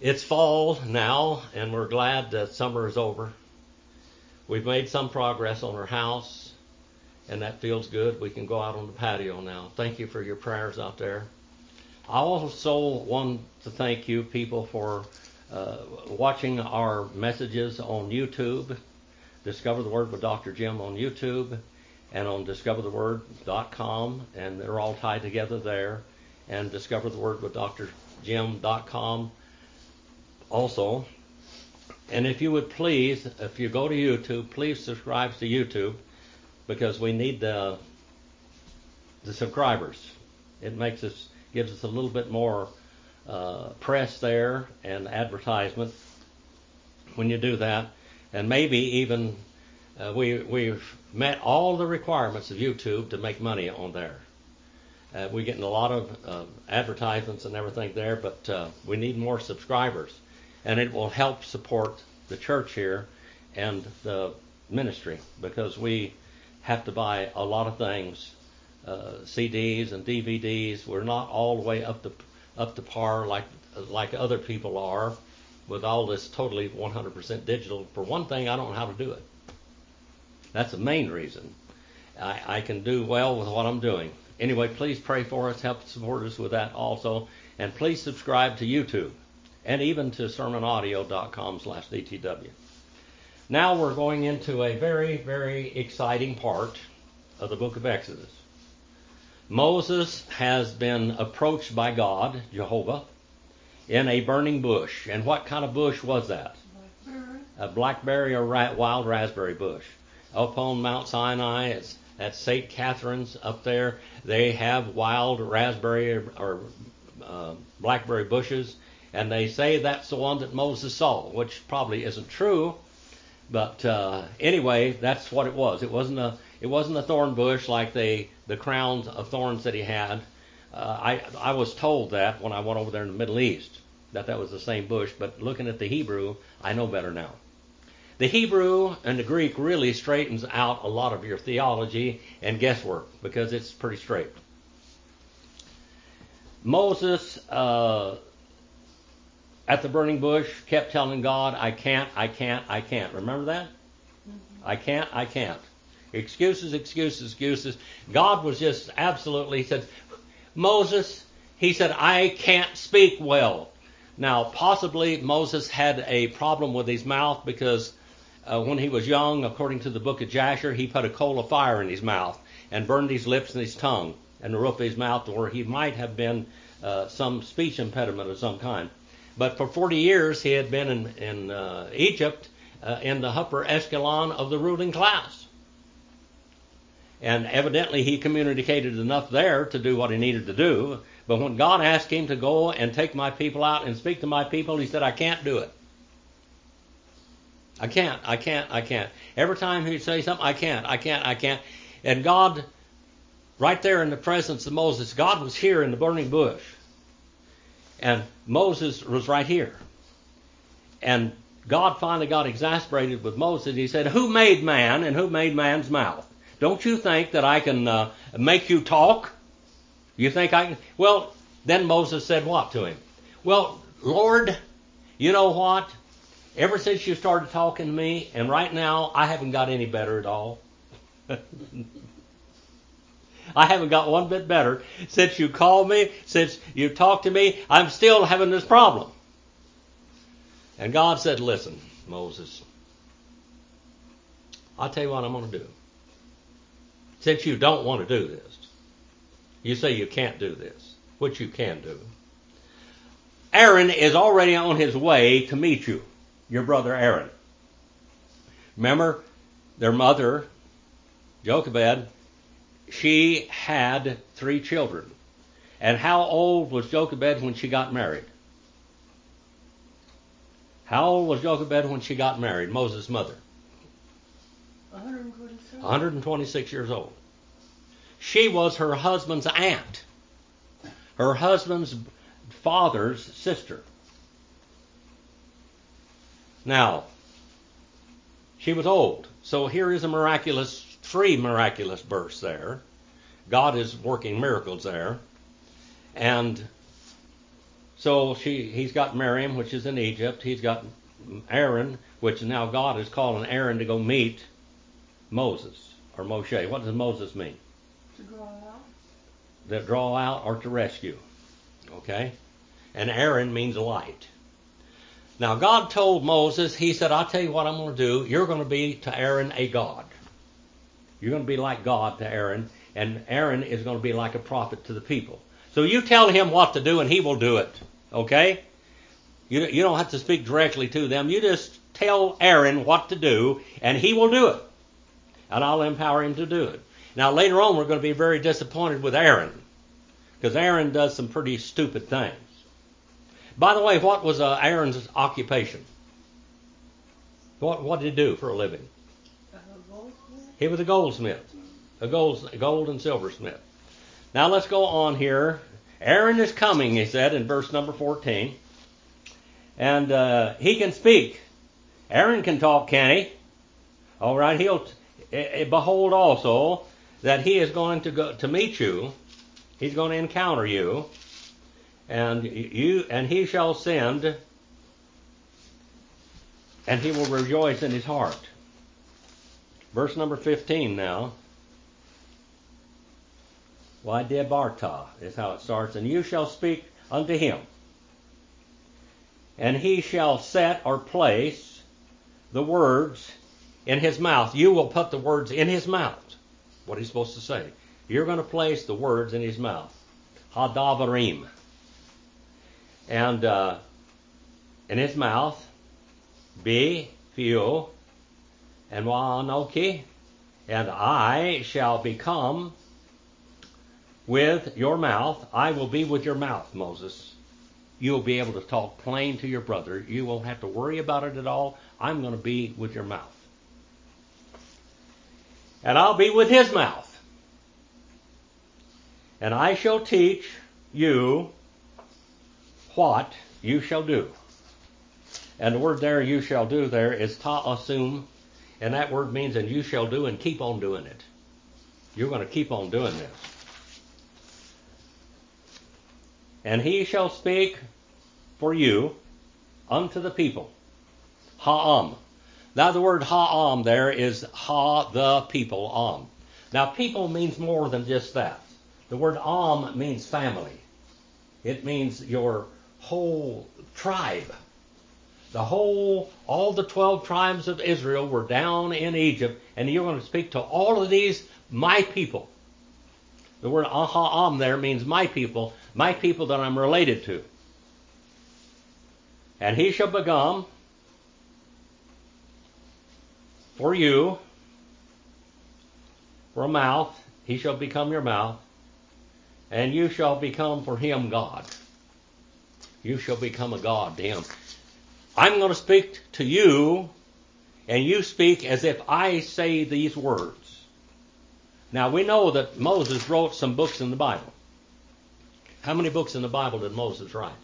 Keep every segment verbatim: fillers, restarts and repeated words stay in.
It's fall now, and we're glad that summer is over. We've made some progress on our house, and that feels good. We can go out on the patio now. Thank you for your prayers out there. I also want to thank you people for uh, watching our messages on YouTube. Discover the Word with Doctor Jim on YouTube and on discover the word dot com, and they're all tied together there. And discover the word with dr jim dot com also. And if you would please, if you go to YouTube, please subscribe to YouTube, because we need the the subscribers. It makes us, gives us a little bit more uh, press there and advertisement when you do that. And maybe even uh, we we've met all the requirements of YouTube to make money on there. Uh, we're getting a lot of uh, advertisements and everything there, but uh, we need more subscribers, and it will help support the church here and the ministry, because we have to buy a lot of things, uh, C Ds and D V Ds. We're not all the way up to up to par like like other people are with all this totally one hundred percent digital. For one thing, I don't know how to do it. That's the main reason. I, I can do well with what I'm doing. Anyway, please pray for us, help support us with that also, and please subscribe to YouTube and even to sermon audio dot com slash D T W. Now we're going into a very, very exciting part of the book of Exodus. Moses has been approached by God, Jehovah, in a burning bush. And what kind of bush was that? Blackberry. A blackberry or ra- wild raspberry bush. Up on Mount Sinai, it's at Saint Catherine's up there. They have wild raspberry or, or uh, blackberry bushes, and they say that's the one that Moses saw, which probably isn't true. But uh, anyway, that's what it was. It wasn't a it wasn't a thorn bush like the the crowns of thorns that he had. Uh, I I was told that when I went over there in the Middle East, that that was the same bush. But looking at the Hebrew, I know better now. The Hebrew and the Greek really straightens out a lot of your theology and guesswork, because it's pretty straight. Moses, uh, at the burning bush, kept telling God, I can't, I can't, I can't. Remember that? Mm-hmm. I can't, I can't. Excuses, excuses, excuses. God was just absolutely, he said, Moses, he said, I can't speak well. Now, possibly Moses had a problem with his mouth, because uh, when he was young, according to the book of Jasher, he put a coal of fire in his mouth and burned his lips and his tongue and the roof of his mouth, where he might have been uh, some speech impediment of some kind. But for forty years, he had been in, in uh, Egypt, uh, in the upper echelon of the ruling class. And evidently he communicated enough there to do what he needed to do. But when God asked him to go and take my people out and speak to my people, he said, I can't do it. I can't, I can't, I can't. Every time he'd say something, I can't, I can't, I can't. And God, right there in the presence of Moses, God was here in the burning bush. And Moses was right here. And God finally got exasperated with Moses. He said, who made man and who made man's mouth? Don't you think that I can uh, make you talk? You think I can? Well, then Moses said what to him? Well, Lord, you know what? Ever since you started talking to me, and right now, I haven't got any better at all. I haven't got one bit better. Since you called me, since you talked to me, I'm still having this problem. And God said, listen, Moses, I'll tell you what I'm going to do. Since you don't want to do this, you say you can't do this, which you can do. Aaron is already on his way to meet you, your brother Aaron. Remember, their mother, Jochebed, she had three children. And how old was Jochebed when she got married? How old was Jochebed when she got married, Moses' mother? one hundred twenty-six. one hundred twenty-six years old. She was her husband's aunt. Her husband's father's sister. Now, she was old. So here is a miraculous, three miraculous births there. God is working miracles there. And So she, he's got Miriam, which is in Egypt. He's got Aaron, which now God is calling Aaron to go meet Moses or Moshe. What does Moses mean? To draw out. To draw out or to rescue. Okay? And Aaron means light. Now God told Moses, he said, I'll tell you what I'm going to do. You're going to be to Aaron a God. You're going to be like God to Aaron, and Aaron is going to be like a prophet to the people. So you tell him what to do and he will do it. Okay? You, you don't have to speak directly to them. You just tell Aaron what to do and he will do it. And I'll empower him to do it. Now later on we're going to be very disappointed with Aaron, because Aaron does some pretty stupid things. By the way, what was uh, Aaron's occupation? What, what did he do for a living? A goldsmith. He was a goldsmith, a gold, gold and silversmith. Now let's go on here. Aaron is coming, he said in verse number fourteen. And uh, he can speak. Aaron can talk, can he? All right, he'll uh, behold also that he is going to go to meet you. He's going to encounter you. And you and he shall send, and he will rejoice in his heart. Verse number fifteen now. Why debarta is how it starts. And you shall speak unto him, and he shall set or place the words in his mouth. You will put the words in his mouth. What he's supposed to say. You're going to place the words in his mouth. Hadavarim. And uh, in his mouth, be, fio, and wa'anoki, and I shall become with your mouth. I will be with your mouth, Moses. You'll be able to talk plain to your brother. You won't have to worry about it at all. I'm going to be with your mouth. And I'll be with his mouth. And I shall teach you what you shall do. And the word there, you shall do, there is ta'asum. And that word means, and you shall do, and keep on doing it. You're going to keep on doing this. And he shall speak for you unto the people. Ha'am. Now the word ha'am there is ha, the people, am. Now people means more than just that. The word am means family. It means your whole tribe. The whole, all the twelve tribes of Israel were down in Egypt, and you're going to speak to all of these, my people. The word aha'am there means my people, my people that I'm related to. And he shall become for you, for a mouth, he shall become your mouth, and you shall become for him God. You shall become a God to him. I'm going to speak to you, and you speak as if I say these words. Now we know that Moses wrote some books in the Bible. How many books in the Bible did Moses write?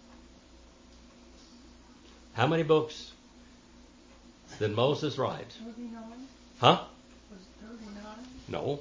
How many books did Moses write? thirty-nine. Huh? Was it thirty-nine? No.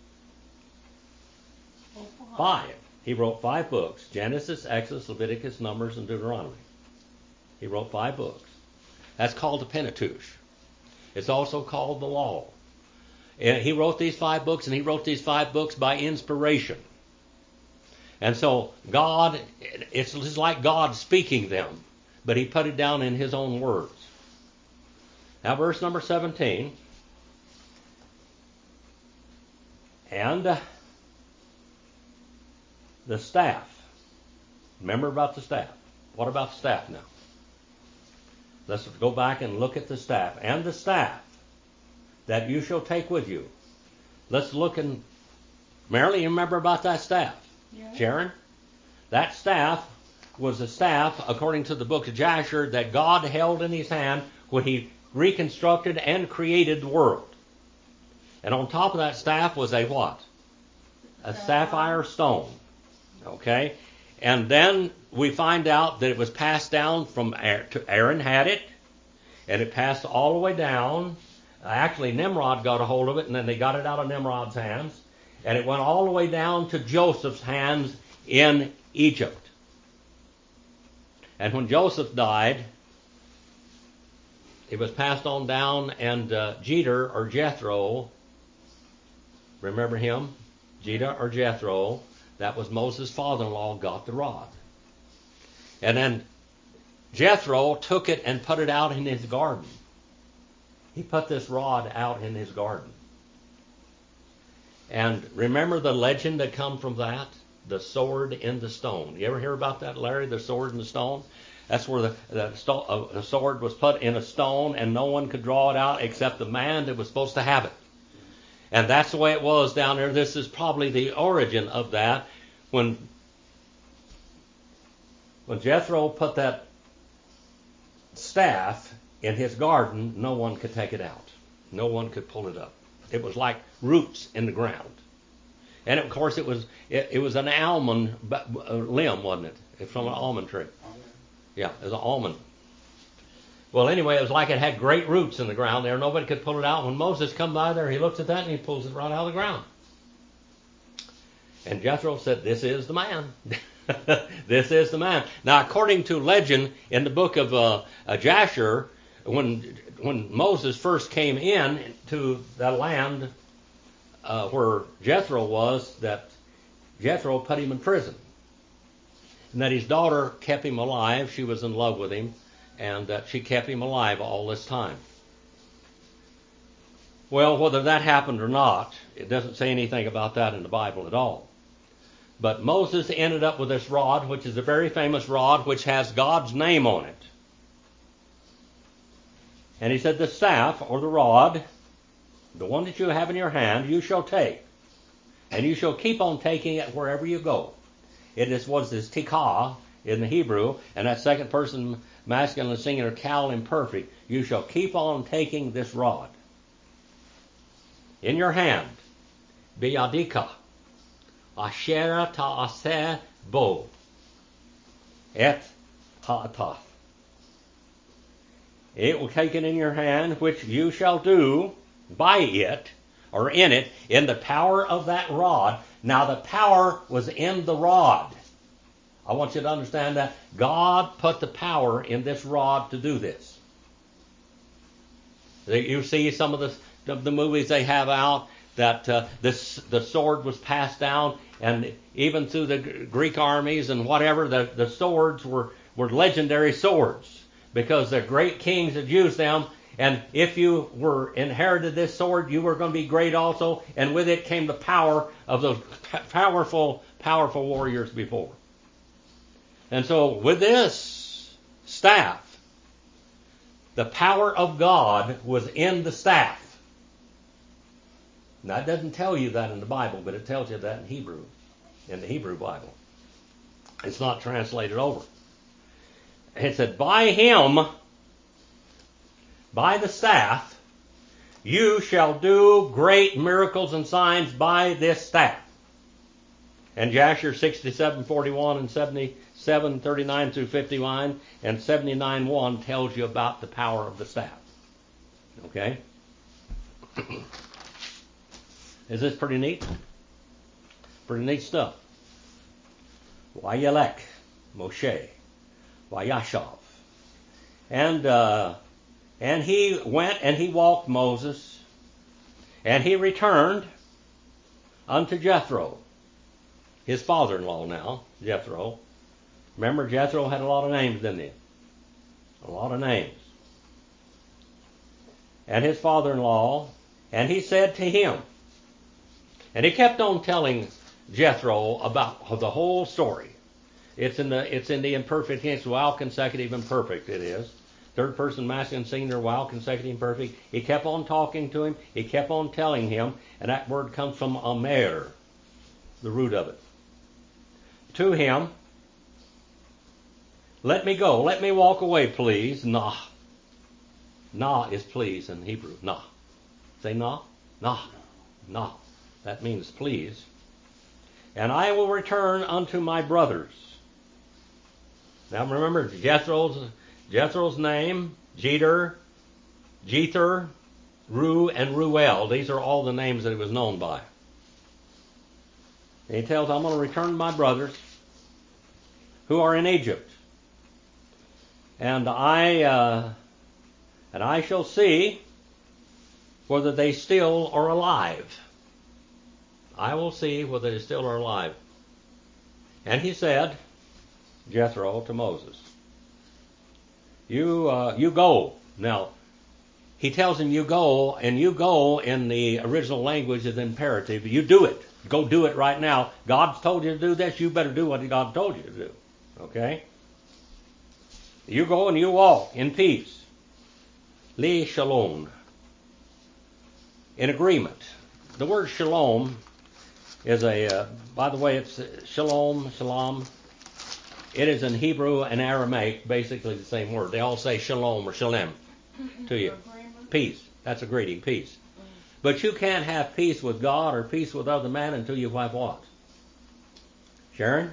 Oh, five. Five. He wrote five books. Genesis, Exodus, Leviticus, Numbers, and Deuteronomy. He wrote five books. That's called the Pentateuch. It's also called the Law. And he wrote these five books, and he wrote these five books by inspiration. And so God, it's just like God speaking them, but he put it down in his own words. Now verse number seventeen. And uh, the staff. Remember about the staff. What about the staff now? Let's go back and look at the staff. And the staff that you shall take with you. Let's look and, Marilyn, you remember about that staff? Yeah. Sharon? That staff was a staff, according to the book of Jasher, that God held in his hand when he reconstructed and created the world. And on top of that staff was a what? A sapphire stone. Okay? And then we find out that it was passed down from Aaron had it, and it passed all the way down. Actually, Nimrod got a hold of it, and then they got it out of Nimrod's hands, and it went all the way down to Joseph's hands in Egypt. And when Joseph died, it was passed on down, and uh, Jeter or Jethro, remember him? Jeter or Jethro, that was Moses' father-in-law, got the rod. And then Jethro took it and put it out in his garden. He put this rod out in his garden. And remember the legend that come from that? The sword in the stone. You ever hear about that, Larry? The sword in the stone? That's where the, the, sto- uh, the sword was put in a stone and no one could draw it out except the man that was supposed to have it. And that's the way it was down there. This is probably the origin of that. When, when Jethro put that staff in his garden, no one could take it out. No one could pull it up. It was like roots in the ground. And of course it was it, it was an almond limb, wasn't it? It's from an almond tree. Yeah, it was an almond. Well, anyway, it was like it had great roots in the ground there. Nobody could pull it out. When Moses come by there, he looks at that and he pulls it right out of the ground. And Jethro said, "This is the man." This is the man. Now, according to legend in the book of uh, uh, Jasher, when when Moses first came in to the land uh, where Jethro was, that Jethro put him in prison, and that his daughter kept him alive. She was in love with him, and that she kept him alive all this time. Well, whether that happened or not, it doesn't say anything about that in the Bible at all. But Moses ended up with this rod, which is a very famous rod, which has God's name on it. And he said, the staff, or the rod, the one that you have in your hand, you shall take. And you shall keep on taking it wherever you go. It is, was this tikah in the Hebrew, and that second person masculine singular, cal imperfect. You shall keep on taking this rod in your hand. Biyadika. Asher ta'aseh bo. Et ha'ataf. It will take it in your hand, which you shall do by it, or in it, in the power of that rod. Now the power was in the rod. I want you to understand that God put the power in this rod to do this. You see some of the, the movies they have out that uh, this, the sword was passed down, and even through the Greek armies and whatever, the, the swords were, were legendary swords because the great kings had used them. And if you were inherited this sword, you were going to be great also. And with it came the power of those powerful, powerful warriors before. And so with this staff, the power of God was in the staff. Now, it doesn't tell you that in the Bible, but it tells you that in Hebrew, in the Hebrew Bible. It's not translated over. It said, by him, by the staff, you shall do great miracles and signs by this staff. And Jasher sixty-seven forty-one and seventy-seven thirty-nine through fifty-one and seventy-nine one tells you about the power of the staff. Okay? Is this pretty neat? Pretty neat stuff. Vayelek, Moshe, Vayashav. And, uh, and he went and he walked Moses, and he returned unto Jethro, his father-in-law now, Jethro. Remember, Jethro had a lot of names, didn't he? A lot of names. And his father-in-law, and he said to him, and he kept on telling Jethro about the whole story. It's in the it's in the imperfect tense, while consecutive imperfect it is. Third person masculine singular, while consecutive imperfect. He kept on talking to him. He kept on telling him, and that word comes from amer, the root of it. To him, let me go, let me walk away, please. Nah. Nah is please in Hebrew. Nah. Say nah. Nah. Nah. That means please. And I will return unto my brothers. Now remember Jethro's Jethro's name, Jeter, Jether, Ru, and Ruel. These are all the names that he was known by. And he tells, I'm going to return to my brothers who are in Egypt. And I uh, and I shall see whether they still are alive. I will see whether they still are alive. And he said, Jethro, to Moses, you uh, you go. Now, he tells him you go, and you go in the original language is imperative. You do it. Go do it right now. God's told you to do this. You better do what God told you to do. Okay? You go and you walk in peace. Li shalom. In agreement. The word shalom is a, uh, by the way, it's shalom, shalom. It is in Hebrew and Aramaic basically the same word. They all say shalom or shalem to you. Peace. That's a greeting, peace. But you can't have peace with God or peace with other man until you have what? Sharon?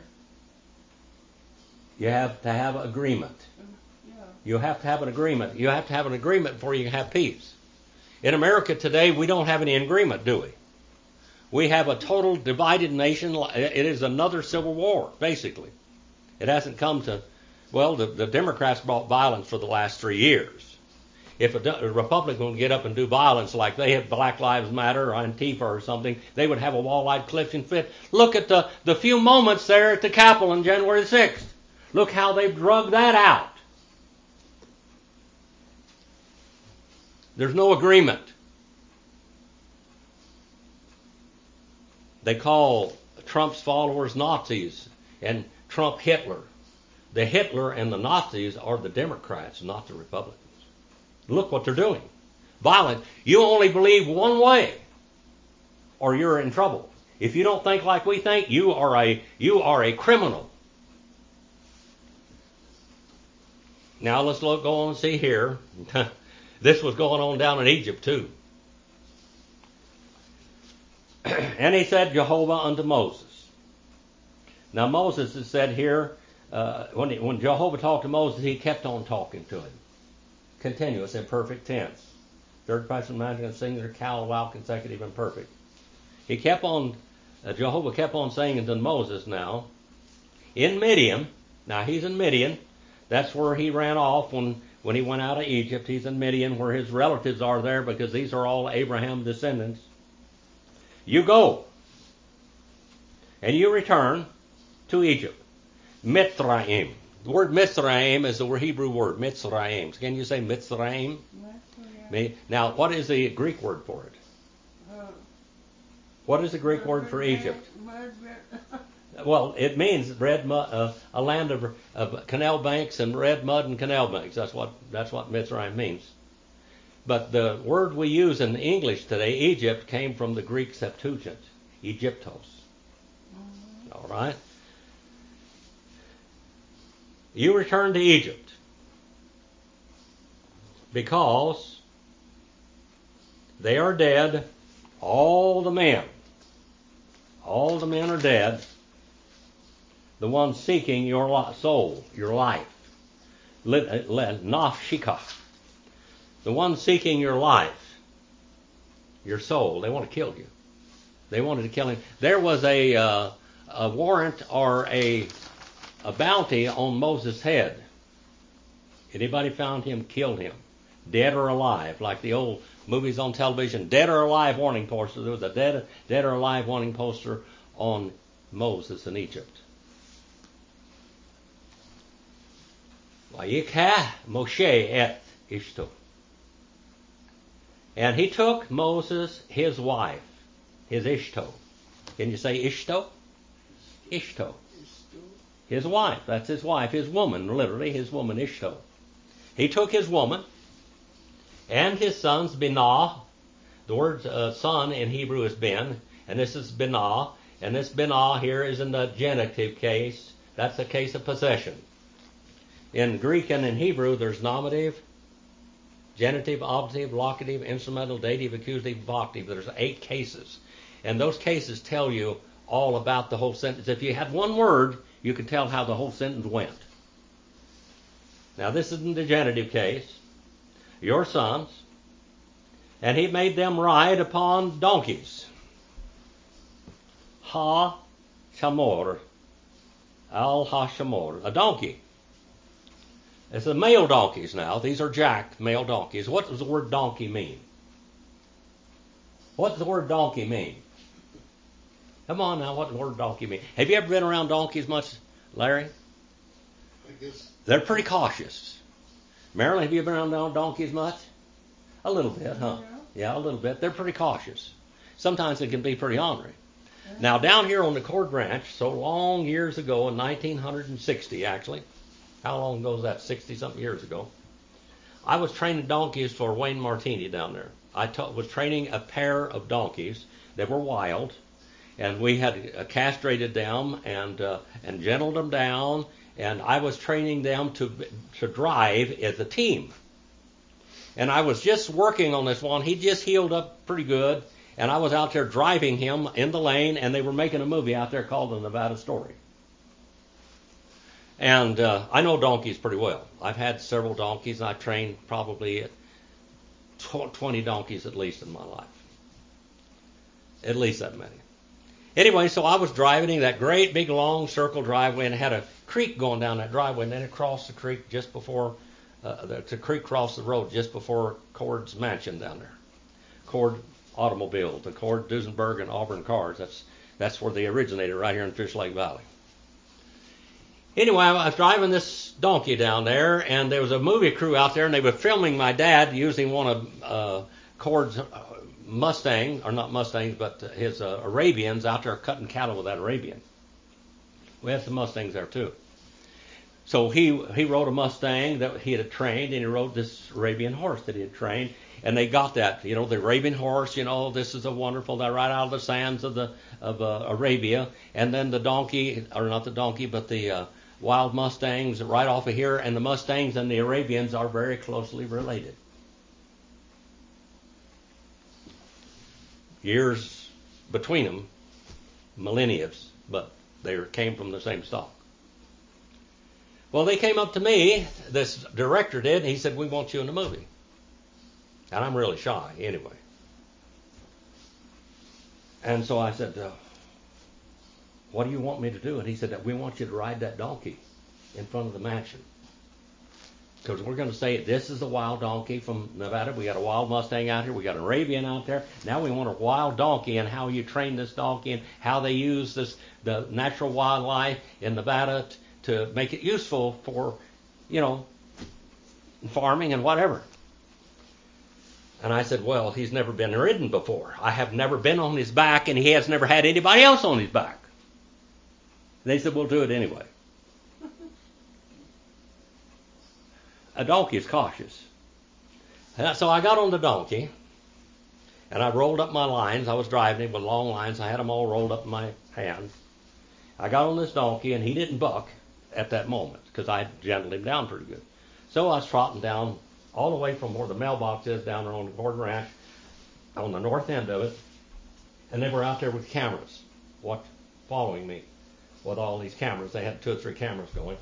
You have to have agreement. You have to have an agreement. You have to have an agreement before you can have peace. In America today, we don't have any agreement, do we? We have a total divided nation. It is another civil war, basically. It hasn't come to, well, the, the Democrats brought violence for the last three years. If a, a Republican would get up and do violence like they have Black Lives Matter or Antifa or something, they would have a wall like Clifton Fit. Look at the, the few moments there at the Capitol on January sixth. Look how they've drugged that out. There's no agreement. They call Trump's followers Nazis and Trump Hitler. The Hitler and the Nazis are the Democrats, not the Republicans. Look what they're doing. Violent. You only believe one way or you're in trouble. If you don't think like we think, you are a you are a criminal. Now let's look go on and see here. This was going on down in Egypt too. And he said Jehovah unto Moses. Now Moses is said here, uh, when, he, when Jehovah talked to Moses, he kept on talking to him. Continuous in perfect tense. Third person masculine singular, cal, wow, consecutive and perfect. He kept on, uh, Jehovah kept on saying to Moses now, in Midian, now he's in Midian, that's where he ran off when, when he went out of Egypt. He's in Midian where his relatives are there because these are all Abraham descendants. You go and you return to Egypt. Mitzrayim. The word Mitzrayim is the Hebrew word, Mitzrayim. Can you say Mitzrayim? Mitzrayim. Now, what is the Greek word for it? Uh, what is the Greek word for Egypt? Well, it means red mud, uh, a land of, of canal banks and red mud and canal banks. That's what that's what Mitzrayim means. But the word we use in English today, Egypt, came from the Greek Septuagint, Egyptos. Mm-hmm. All right. You return to Egypt because they are dead. All the men, all the men are dead. The ones seeking your soul, your life, nafshika. The ones seeking your life, your soul. They want to kill you. They wanted to kill him. There was a uh, a warrant or a a bounty on Moses' head. Anybody found him, killed him, dead or alive, like the old movies on television, dead or alive warning poster. There was a dead, dead or alive warning poster on Moses in Egypt. Vayikah Moshe et Ishto. And he took Moses, his wife, his Ishto. Can you say Ishto? Ishto. His wife, that's his wife, his woman, literally, his woman Ishto. He took his woman and his sons, Binah. The word uh, son in Hebrew is Ben, and this is Binah. And this Binah here is in the genitive case. That's a case of possession. In Greek and in Hebrew, there's nominative, genitive, oblative, locative, instrumental, dative, accusative, vocative. There's eight cases. And those cases tell you all about the whole sentence. If you had one word, you could tell how the whole sentence went. Now, this is in the genitive case. Your sons. And he made them ride upon donkeys. Ha-shamor. Al-ha-shamor. A donkey. It's the male donkeys now. These are jacked male donkeys. What does the word donkey mean? What does the word donkey mean? Come on now, what does the word donkey mean? Have you ever been around donkeys much, Larry? I guess. They're pretty cautious. Marilyn, have you been around donkeys much? A little bit, huh? Yeah. Yeah, a little bit. They're pretty cautious. Sometimes they can be pretty ornery. Now, down here on the Cord Ranch, so long years ago, in nineteen sixty actually, how long ago was that? sixty-something years ago. I was training donkeys for Wayne Martini down there. I ta- was training a pair of donkeys that were wild, and we had uh, castrated them and uh, and gentled them down, and I was training them to to drive as a team. And I was just working on this one. He just healed up pretty good, and I was out there driving him in the lane, and they were making a movie out there called The Nevada Story. And uh, I know donkeys pretty well. I've had several donkeys, and I've trained probably twenty donkeys at least in my life. At least that many. Anyway, so I was driving that great big long circle driveway, and it had a creek going down that driveway, and then it crossed the creek just before, uh, the, the creek crossed the road just before Cord's mansion down there. Cord Automobiles, the Cord, Duesenberg, and Auburn cars. That's that's where they originated, right here in Fish Lake Valley. Anyway, I was driving this donkey down there, and there was a movie crew out there, and they were filming my dad using one of uh, Cord's uh, Mustang, or not Mustangs, but his uh, Arabians out there cutting cattle with that Arabian. We had some Mustangs there too. So he he rode a Mustang that he had trained, and he rode this Arabian horse that he had trained, and they got that, you know, the Arabian horse, you know, this is a wonderful, they're right out of the sands of the of uh, Arabia, and then the donkey, or not the donkey, but the uh, wild Mustangs right off of here, and the Mustangs and the Arabians are very closely related. Years between them, millennia, but they came from the same stock. Well, they came up to me, this director did, and he said, "We want you in the movie." And I'm really shy anyway. And so I said, uh, "What do you want me to do?" And he said, "We want you to ride that donkey in front of the mansion. Because we're going to say this is a wild donkey from Nevada. We got a wild Mustang out here. We got an Arabian out there. Now we want a wild donkey, and how you train this donkey and how they use this the natural wildlife in Nevada t- to make it useful for, you know, farming and whatever." And I said, "Well, he's never been ridden before. I have never been on his back, and he has never had anybody else on his back." They said, "We'll do it anyway." A donkey is cautious. And so I got on the donkey, and I rolled up my lines. I was driving him with long lines. I had them all rolled up in my hand. I got on this donkey, and he didn't buck at that moment because I gentled him down pretty good. So I was trotting down all the way from where the mailbox is down there on the Cord Ranch, on the north end of it, and they were out there with cameras, what, following me with all these cameras. They had two or three cameras going.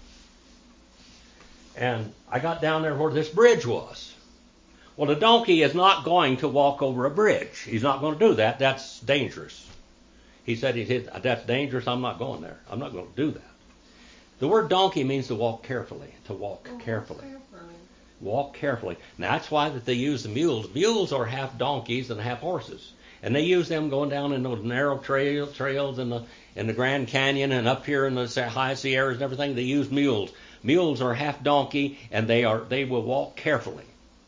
And I got down there where this bridge was. Well, the donkey is not going to walk over a bridge. He's not going to do that. That's dangerous. He said, he said, "That's dangerous. I'm not going there. I'm not going to do that." The word donkey means to walk carefully, to walk Oh, carefully. carefully. Walk carefully. Now, that's why that they use the mules. Mules are half donkeys and half horses. And they use them going down in those narrow trail, trails in the in the Grand Canyon and up here in the high Sierras and everything. They use mules. Mules are half donkey, and they are they will walk carefully.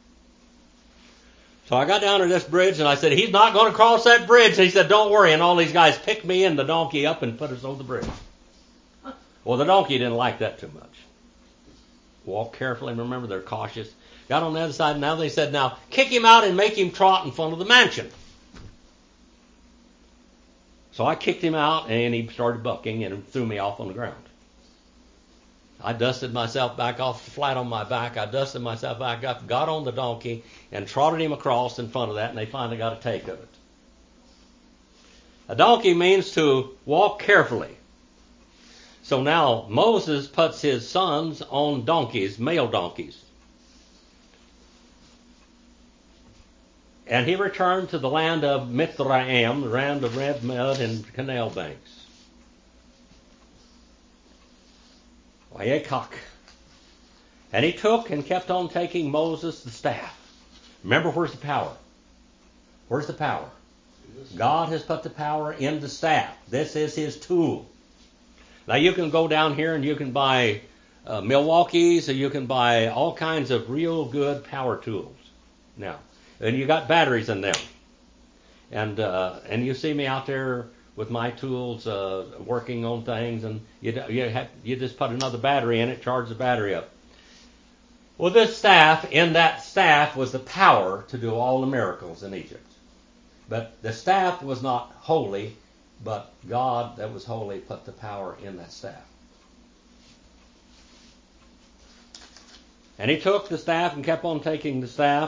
So I got down to this bridge, and I said, "He's not going to cross that bridge." And he said, "Don't worry." And all these guys picked me and the donkey up and put us over the bridge. Well, the donkey didn't like that too much. Walk carefully. Remember, they're cautious. Got on the other side. Now they said, "Now kick him out and make him trot in front of the mansion." So I kicked him out, and he started bucking and threw me off on the ground. I dusted myself back off flat on my back. I dusted myself back up, got on the donkey, and trotted him across in front of that, and they finally got a take of it. A donkey means to walk carefully. So now Moses puts his sons on donkeys, male donkeys. And he returned to the land of Mithraim, the land of red mud and canal banks. Wayekak. And he took and kept on taking Moses the staff. Remember, where's the power? Where's the power? God has put the power in the staff. This is his tool. Now you can go down here and you can buy uh, Milwaukee's, or you can buy all kinds of real good power tools. Now, and you got batteries in them. And uh, and you see me out there with my tools uh, working on things, and you you, have, you just put another battery in it, charge the battery up. Well, this staff, in that staff was the power to do all the miracles in Egypt. But the staff was not holy, but God that was holy put the power in that staff. And he took the staff and kept on taking the staff.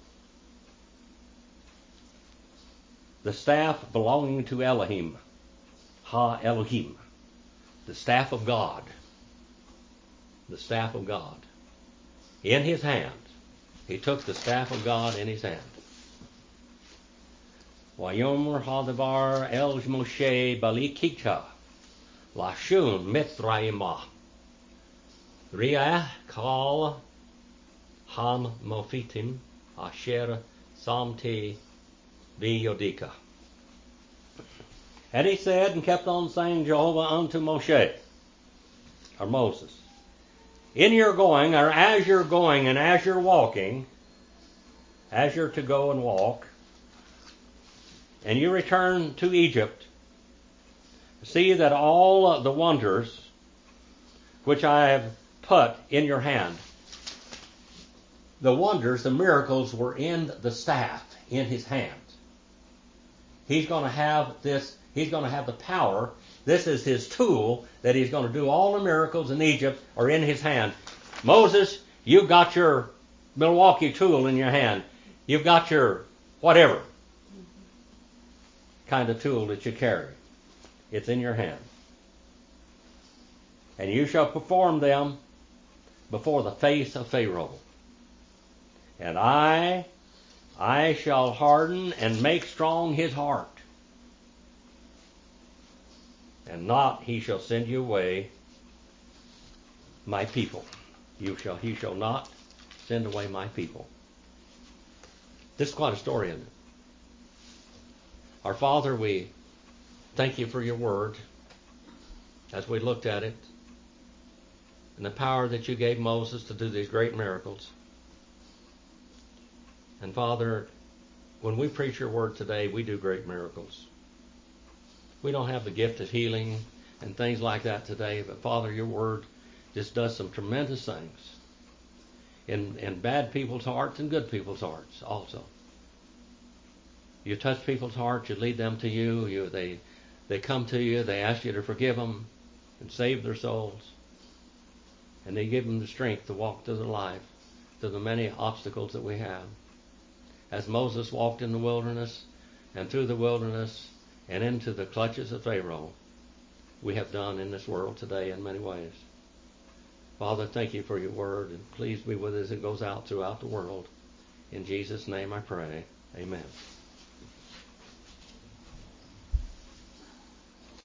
The staff belonging to Elohim, Ha Elohim, the staff of God, the staff of God. In his hand, he took the staff of God in his hand. Vayomer hadavar el Moshe balikita, lashun mitzrayimah, riah kal ham mofitim asher samti v'yodika. And he said and kept on saying, Jehovah unto Moshe, or Moses, in your going, or as you're going and as you're walking, as you're to go and walk, and you return to Egypt, see that all the wonders which I have put in your hand, the wonders, the miracles were in the staff, in his hand. He's going to have this, he's going to have the power. This is his tool that he's going to do all the miracles in Egypt are in his hand. Moses, you've got your Milwaukee tool in your hand. You've got your whatever kind of tool that you carry. It's in your hand. And you shall perform them before the face of Pharaoh. And I, I shall harden and make strong his heart. And not he shall send you away, my people. You shall, he shall not send away my people. This is quite a story, isn't it? Our Father, we thank you for your word as we looked at it and the power that you gave Moses to do these great miracles. And Father, when we preach your word today, we do great miracles. We don't have the gift of healing and things like that today, but Father, your word just does some tremendous things in, in bad people's hearts and good people's hearts also. You touch people's hearts, you lead them to you, you they they come to you, they ask you to forgive them and save their souls. And they give them the strength to walk through the life, through the many obstacles that we have. As Moses walked in the wilderness and through the wilderness and into the clutches of Pharaoh, we have done in this world today in many ways. Father, thank you for your word, and please be with us as it goes out throughout the world. In Jesus' name I pray. Amen.